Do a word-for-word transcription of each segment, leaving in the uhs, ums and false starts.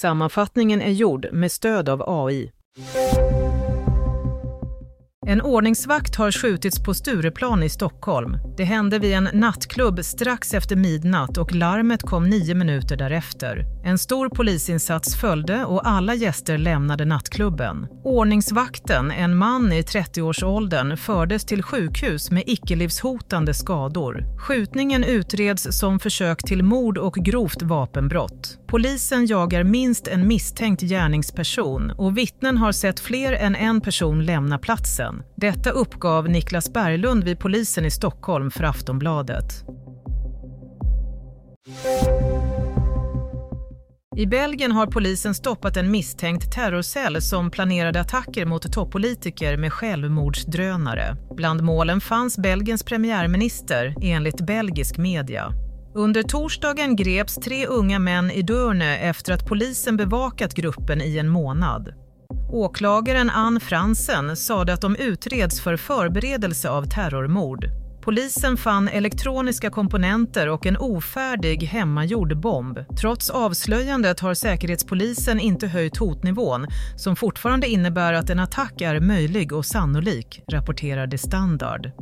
Sammanfattningen är gjord med stöd av A I. En ordningsvakt har skjutits på Stureplan i Stockholm. Det hände vid en nattklubb strax efter midnatt och larmet kom nio minuter därefter. En stor polisinsats följde och alla gäster lämnade nattklubben. Ordningsvakten, en man i trettioårsåldern, fördes till sjukhus med icke-livshotande skador. Skjutningen utreds som försök till mord och grovt vapenbrott. Polisen jagar minst en misstänkt gärningsperson och vittnen har sett fler än en person lämna platsen. Detta uppgav Niklas Berglund vid polisen i Stockholm för Aftonbladet. I Belgien har polisen stoppat en misstänkt terrorcell som planerade attacker mot toppolitiker med självmordsdrönare. Bland målen fanns Belgiens premiärminister, enligt belgisk media. Under torsdagen greps tre unga män i Deurne efter att polisen bevakat gruppen i en månad. Åklagaren Anne Fransen sade att de utreds för förberedelse av terrormord. Polisen fann elektroniska komponenter och en ofärdig hemmagjord bomb. Trots avslöjandet har säkerhetspolisen inte höjt hotnivån, som fortfarande innebär att en attack är möjlig och sannolik, rapporterar The Standard.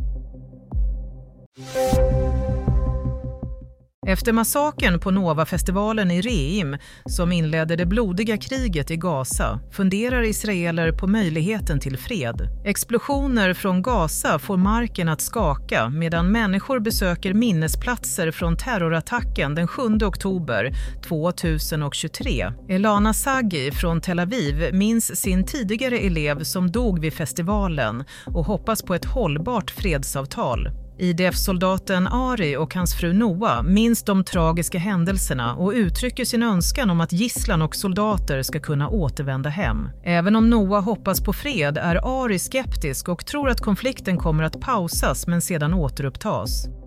Efter massakern på Nova-festivalen i Reim, som inledde det blodiga kriget i Gaza, funderar israeler på möjligheten till fred. Explosioner från Gaza får marken att skaka medan människor besöker minnesplatser från terrorattacken den sjunde oktober tjugohundratjugotre. Elana Saggi från Tel Aviv minns sin tidigare elev som dog vid festivalen och hoppas på ett hållbart fredsavtal. I D F-soldaten Ari och hans fru Noah minns de tragiska händelserna och uttrycker sin önskan om att gisslan och soldater ska kunna återvända hem. Även om Noah hoppas på fred är Ari skeptisk och tror att konflikten kommer att pausas men sedan återupptas.